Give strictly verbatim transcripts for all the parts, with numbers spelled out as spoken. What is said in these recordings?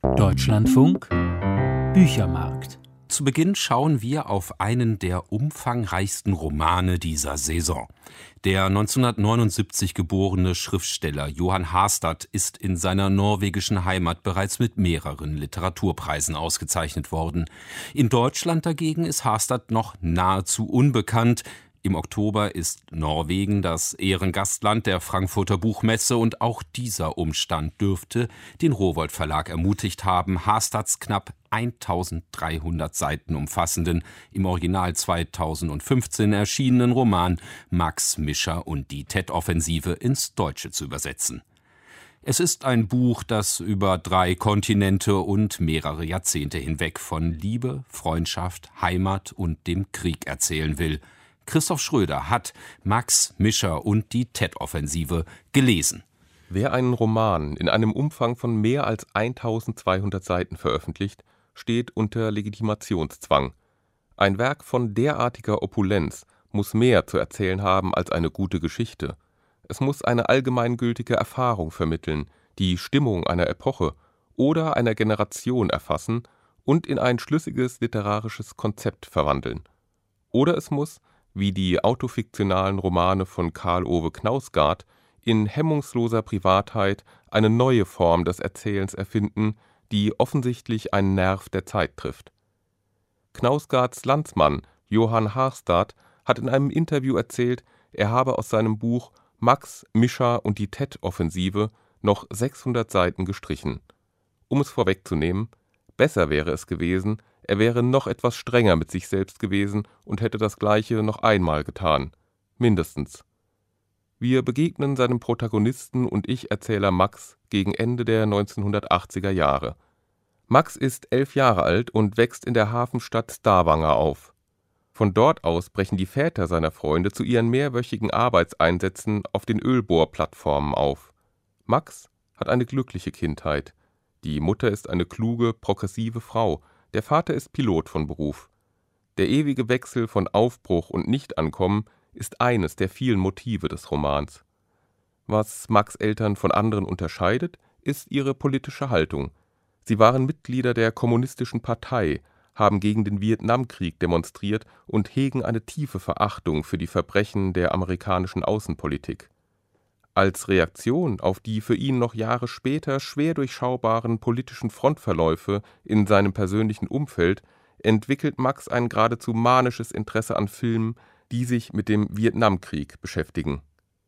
Deutschlandfunk Büchermarkt. Zu Beginn schauen wir auf einen der umfangreichsten Romane dieser Saison. Der neunzehnhundertneunundsiebzig geborene Schriftsteller Johan Harstad ist in seiner norwegischen Heimat bereits mit mehreren Literaturpreisen ausgezeichnet worden. In Deutschland dagegen ist Harstad noch nahezu unbekannt. Im Oktober ist Norwegen das Ehrengastland der Frankfurter Buchmesse und auch dieser Umstand dürfte den Rowohlt Verlag ermutigt haben, Harstads knapp eintausenddreihundert Seiten umfassenden, im Original zweitausendfünfzehn erschienenen Roman Max Mischer und die Tet-Offensive ins Deutsche zu übersetzen. Es ist ein Buch, das über drei Kontinente und mehrere Jahrzehnte hinweg von Liebe, Freundschaft, Heimat und dem Krieg erzählen will. Christoph Schröder hat Max Mischer und die Tet-Offensive gelesen. Wer einen Roman in einem Umfang von mehr als eintausendzweihundert Seiten veröffentlicht, steht unter Legitimationszwang. Ein Werk von derartiger Opulenz muss mehr zu erzählen haben als eine gute Geschichte. Es muss eine allgemeingültige Erfahrung vermitteln, die Stimmung einer Epoche oder einer Generation erfassen und in ein schlüssiges literarisches Konzept verwandeln. Oder es muss, wie die autofiktionalen Romane von Karl Ove Knausgard, in hemmungsloser Privatheit eine neue Form des Erzählens erfinden, die offensichtlich einen Nerv der Zeit trifft. Knausgards Landsmann Johan Harstad hat in einem Interview erzählt, er habe aus seinem Buch Max Mischer und die Tet-Offensive noch sechshundert Seiten gestrichen. Um es vorwegzunehmen, besser wäre es gewesen, er wäre noch etwas strenger mit sich selbst gewesen und hätte das Gleiche noch einmal getan. Mindestens. Wir begegnen seinem Protagonisten und Ich-Erzähler Max gegen Ende der neunzehnhundertachtziger Jahre. Max ist elf Jahre alt und wächst in der Hafenstadt Stavanger auf. Von dort aus brechen die Väter seiner Freunde zu ihren mehrwöchigen Arbeitseinsätzen auf den Ölbohrplattformen auf. Max hat eine glückliche Kindheit. Die Mutter ist eine kluge, progressive Frau. Der Vater ist Pilot von Beruf. Der ewige Wechsel von Aufbruch und Nichtankommen ist eines der vielen Motive des Romans. Was Max' Eltern von anderen unterscheidet, ist ihre politische Haltung. Sie waren Mitglieder der Kommunistischen Partei, haben gegen den Vietnamkrieg demonstriert und hegen eine tiefe Verachtung für die Verbrechen der amerikanischen Außenpolitik. Als Reaktion auf die für ihn noch Jahre später schwer durchschaubaren politischen Frontverläufe in seinem persönlichen Umfeld entwickelt Max ein geradezu manisches Interesse an Filmen, die sich mit dem Vietnamkrieg beschäftigen.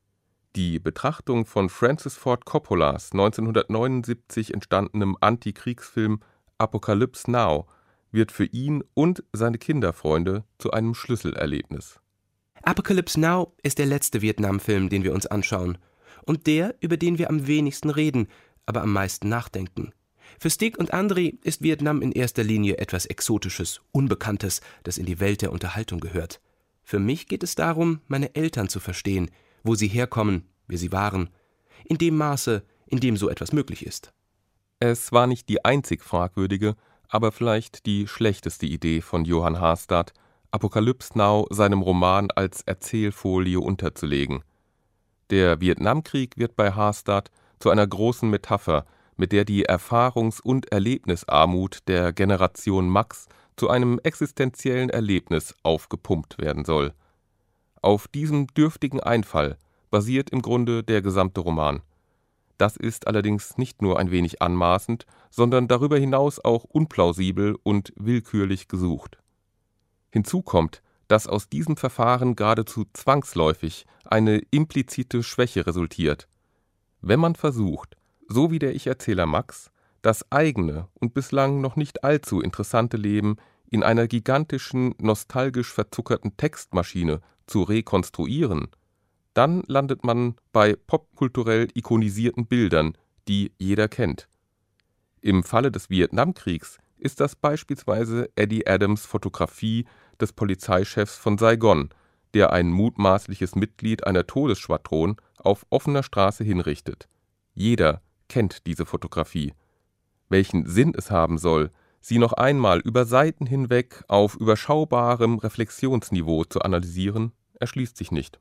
Die Betrachtung von Francis Ford Coppolas neunzehnhundertneunundsiebzig entstandenem Antikriegsfilm Apocalypse Now wird für ihn und seine Kinderfreunde zu einem Schlüsselerlebnis. Apocalypse Now ist der letzte Vietnamfilm, den wir uns anschauen. Und der, über den wir am wenigsten reden, aber am meisten nachdenken. Für Stig und André ist Vietnam in erster Linie etwas Exotisches, Unbekanntes, das in die Welt der Unterhaltung gehört. Für mich geht es darum, meine Eltern zu verstehen, wo sie herkommen, wer sie waren, in dem Maße, in dem so etwas möglich ist. Es war nicht die einzig fragwürdige, aber vielleicht die schlechteste Idee von Johan Harstad, Apocalypse Now seinem Roman als Erzählfolie unterzulegen. Der Vietnamkrieg wird bei Harstad zu einer großen Metapher, mit der die Erfahrungs- und Erlebnisarmut der Generation Max zu einem existenziellen Erlebnis aufgepumpt werden soll. Auf diesem dürftigen Einfall basiert im Grunde der gesamte Roman. Das ist allerdings nicht nur ein wenig anmaßend, sondern darüber hinaus auch unplausibel und willkürlich gesucht. Hinzu kommt, dass aus diesem Verfahren geradezu zwangsläufig eine implizite Schwäche resultiert. Wenn man versucht, so wie der Ich-Erzähler Max, das eigene und bislang noch nicht allzu interessante Leben in einer gigantischen, nostalgisch verzuckerten Textmaschine zu rekonstruieren, dann landet man bei popkulturell ikonisierten Bildern, die jeder kennt. Im Falle des Vietnamkriegs ist das beispielsweise Eddie Adams' Fotografie des Polizeichefs von Saigon, der ein mutmaßliches Mitglied einer Todesschwadron auf offener Straße hinrichtet. Jeder kennt diese Fotografie. Welchen Sinn es haben soll, sie noch einmal über Seiten hinweg auf überschaubarem Reflexionsniveau zu analysieren, erschließt sich nicht.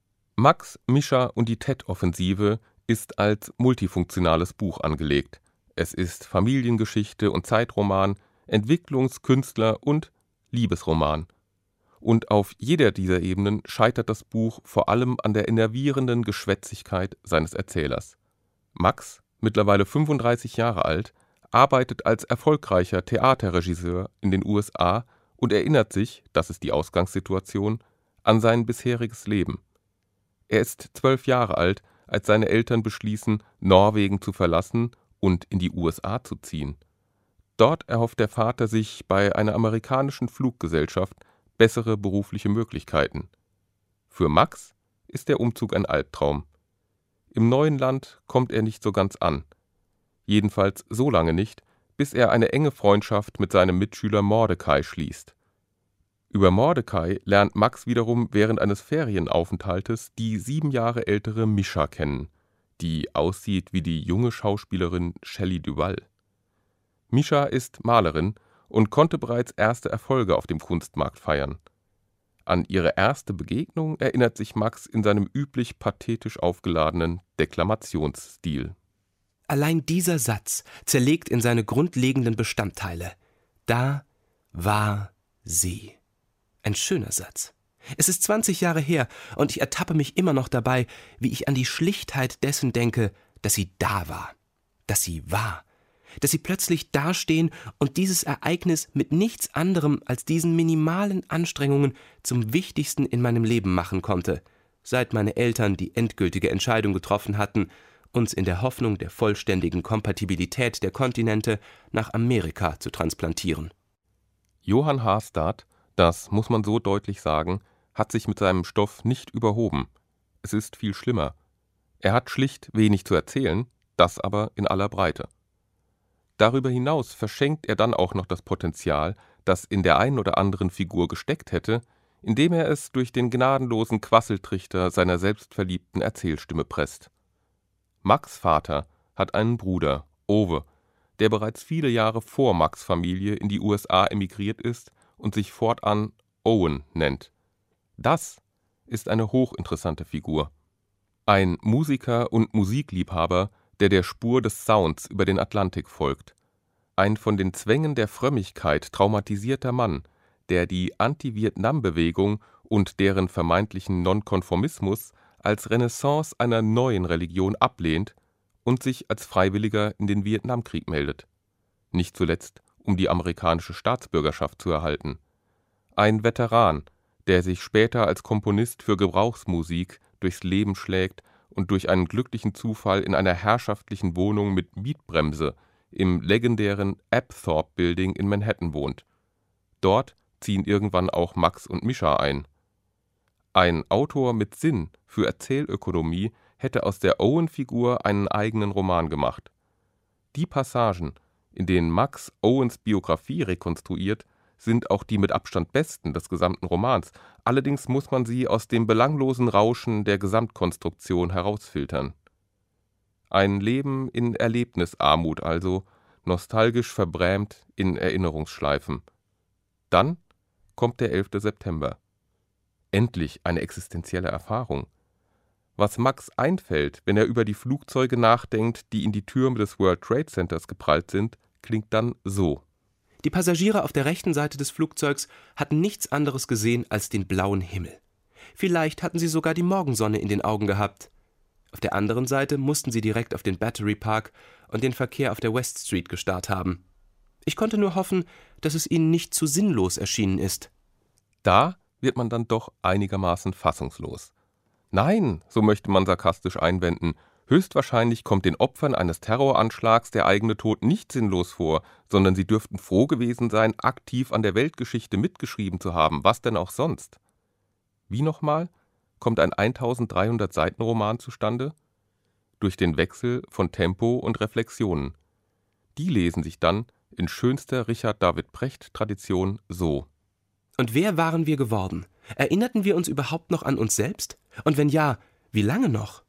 Max Mischer und die Tet-Offensive ist als multifunktionales Buch angelegt. Es ist Familiengeschichte und Zeitroman, Entwicklungs-, Künstler- und Liebesroman. Und auf jeder dieser Ebenen scheitert das Buch vor allem an der enervierenden Geschwätzigkeit seines Erzählers. Max, mittlerweile fünfunddreißig Jahre alt, arbeitet als erfolgreicher Theaterregisseur in den U S A und erinnert sich, das ist die Ausgangssituation, an sein bisheriges Leben. Er ist zwölf Jahre alt, als seine Eltern beschließen, Norwegen zu verlassen und in die U S A zu ziehen. Dort erhofft der Vater sich bei einer amerikanischen Fluggesellschaft bessere berufliche Möglichkeiten. Für Max ist der Umzug ein Albtraum. Im neuen Land kommt er nicht so ganz an. Jedenfalls so lange nicht, bis er eine enge Freundschaft mit seinem Mitschüler Mordecai schließt. Über Mordecai lernt Max wiederum während eines Ferienaufenthaltes die sieben Jahre ältere Mischa kennen, die aussieht wie die junge Schauspielerin Shelley Duvall. Mischa ist Malerin und konnte bereits erste Erfolge auf dem Kunstmarkt feiern. An ihre erste Begegnung erinnert sich Max in seinem üblich pathetisch aufgeladenen Deklamationsstil. Allein dieser Satz zerlegt in seine grundlegenden Bestandteile. Da war sie. Ein schöner Satz. Es ist zwanzig Jahre her und ich ertappe mich immer noch dabei, wie ich an die Schlichtheit dessen denke, dass sie da war, dass sie war, dass sie plötzlich dastehen und dieses Ereignis mit nichts anderem als diesen minimalen Anstrengungen zum Wichtigsten in meinem Leben machen konnte, seit meine Eltern die endgültige Entscheidung getroffen hatten, uns in der Hoffnung der vollständigen Kompatibilität der Kontinente nach Amerika zu transplantieren. Johann Harstad, das muss man so deutlich sagen, hat sich mit seinem Stoff nicht überhoben. Es ist viel schlimmer. Er hat schlicht wenig zu erzählen, das aber in aller Breite. Darüber hinaus verschenkt er dann auch noch das Potenzial, das in der einen oder anderen Figur gesteckt hätte, indem er es durch den gnadenlosen Quasseltrichter seiner selbstverliebten Erzählstimme presst. Max' Vater hat einen Bruder, Ove, der bereits viele Jahre vor Max' Familie in die U S A emigriert ist und sich fortan Owen nennt. Das ist eine hochinteressante Figur. Ein Musiker und Musikliebhaber, der der Spur des Sounds über den Atlantik folgt. Ein von den Zwängen der Frömmigkeit traumatisierter Mann, der die Anti-Vietnam-Bewegung und deren vermeintlichen Nonkonformismus als Renaissance einer neuen Religion ablehnt und sich als Freiwilliger in den Vietnamkrieg meldet. Nicht zuletzt, um die amerikanische Staatsbürgerschaft zu erhalten. Ein Veteran, der sich später als Komponist für Gebrauchsmusik durchs Leben schlägt und durch einen glücklichen Zufall in einer herrschaftlichen Wohnung mit Mietbremse im legendären Apthorpe Building in Manhattan wohnt. Dort ziehen irgendwann auch Max und Mischa ein. Ein Autor mit Sinn für Erzählökonomie hätte aus der Owen-Figur einen eigenen Roman gemacht. Die Passagen, in denen Max Owens Biografie rekonstruiert, sind auch die mit Abstand besten des gesamten Romans, allerdings muss man sie aus dem belanglosen Rauschen der Gesamtkonstruktion herausfiltern. Ein Leben in Erlebnisarmut also, nostalgisch verbrämt in Erinnerungsschleifen. Dann kommt der elfte September. Endlich eine existenzielle Erfahrung. Was Max einfällt, wenn er über die Flugzeuge nachdenkt, die in die Türme des World Trade Centers geprallt sind, klingt dann so. Die Passagiere auf der rechten Seite des Flugzeugs hatten nichts anderes gesehen als den blauen Himmel. Vielleicht hatten sie sogar die Morgensonne in den Augen gehabt. Auf der anderen Seite mussten sie direkt auf den Battery Park und den Verkehr auf der West Street gestarrt haben. Ich konnte nur hoffen, dass es ihnen nicht zu sinnlos erschienen ist. Da wird man dann doch einigermaßen fassungslos. Nein, so möchte man sarkastisch einwenden, höchstwahrscheinlich kommt den Opfern eines Terroranschlags der eigene Tod nicht sinnlos vor, sondern sie dürften froh gewesen sein, aktiv an der Weltgeschichte mitgeschrieben zu haben, was denn auch sonst. Wie nochmal kommt ein eintausenddreihundert Seiten Roman zustande? Durch den Wechsel von Tempo und Reflexionen. Die lesen sich dann in schönster Richard David Precht-Tradition so. Und wer waren wir geworden? Erinnerten wir uns überhaupt noch an uns selbst? Und wenn ja, wie lange noch?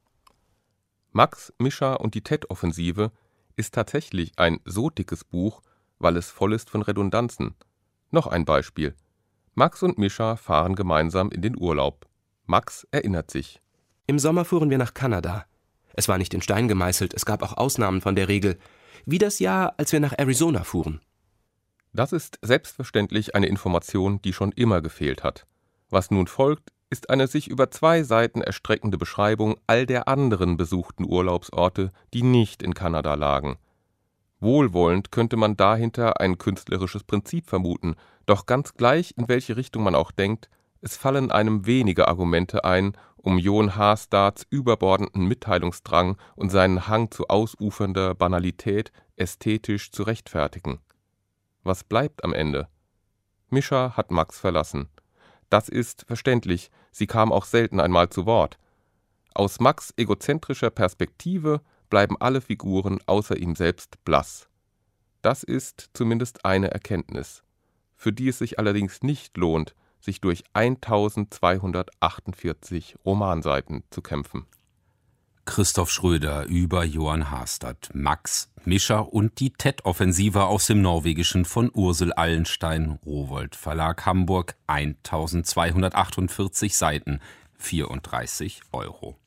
Max, Mischa und die Tet-Offensive ist tatsächlich ein so dickes Buch, weil es voll ist von Redundanzen. Noch ein Beispiel. Max und Mischa fahren gemeinsam in den Urlaub. Max erinnert sich. Im Sommer fuhren wir nach Kanada. Es war nicht in Stein gemeißelt, es gab auch Ausnahmen von der Regel. wie das Jahr, als wir nach Arizona fuhren. Das ist selbstverständlich eine Information, die schon immer gefehlt hat. Was nun folgt, ist eine sich über zwei Seiten erstreckende Beschreibung all der anderen besuchten Urlaubsorte, die nicht in Kanada lagen. Wohlwollend könnte man dahinter ein künstlerisches Prinzip vermuten, doch ganz gleich, in welche Richtung man auch denkt, es fallen einem wenige Argumente ein, um Johan Harstarts überbordenden Mitteilungsdrang und seinen Hang zu ausufernder Banalität ästhetisch zu rechtfertigen. Was bleibt am Ende? Mischa hat Max verlassen. Das ist verständlich, sie kam auch selten einmal zu Wort. Aus Max' egozentrischer Perspektive bleiben alle Figuren außer ihm selbst blass. Das ist zumindest eine Erkenntnis, für die es sich allerdings nicht lohnt, sich durch eintausendzweihundertachtundvierzig Romanseiten zu kämpfen. Christoph Schröder über Johan Harstad, Max, Mischa und die Tet-Offensive aus dem Norwegischen von Ursel Allenstein, Rowohlt Verlag Hamburg, eintausendzweihundertachtundvierzig Seiten, vierunddreißig Euro.